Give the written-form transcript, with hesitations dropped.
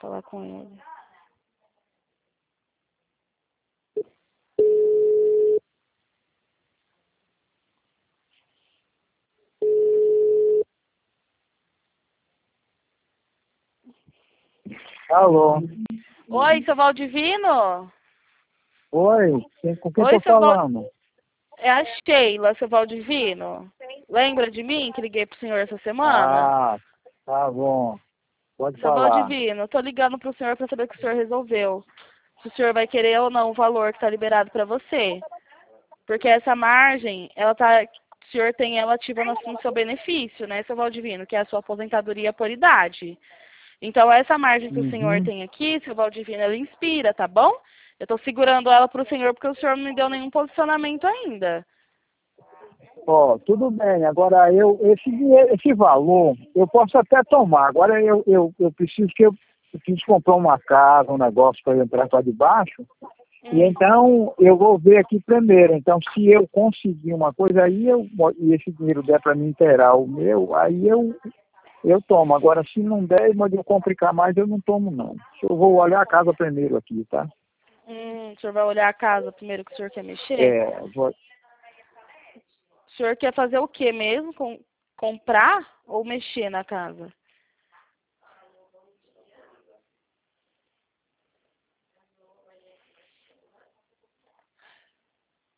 falar com ele. Alô? Oi, seu Valdivino? Oi, com quem Oi, tô falando? É a Sheila, seu Valdivino. Lembra de mim que liguei pro senhor essa semana? Ah, tá bom. Pode Seu falar. Valdivino, eu tô ligando pro senhor pra saber o que o senhor resolveu. Se o senhor vai querer ou não o valor que tá liberado pra você. Porque essa margem, ela tá, o senhor tem ela ativa no seu benefício, né, seu Valdivino, que é a sua aposentadoria por idade. Então, essa margem que o senhor Uhum. tem aqui, seu Valdivino, ela inspira, tá bom? Eu tô segurando ela pro senhor porque o senhor não me deu nenhum posicionamento ainda. Ó, tudo bem. Agora, esse dinheiro, esse valor, eu posso até tomar. Agora, eu preciso eu preciso comprar uma casa, um negócio para entrar para debaixo. E então, eu vou ver aqui primeiro. Então, se eu conseguir uma coisa aí, e esse dinheiro der para me inteirar o meu, aí eu tomo. Agora, se não der, mas eu complicar mais, eu não tomo, não. Eu vou olhar a casa primeiro aqui, tá? O senhor vai olhar a casa primeiro que o senhor quer mexer? Vou, O senhor quer fazer o quê mesmo? Comprar ou mexer na casa?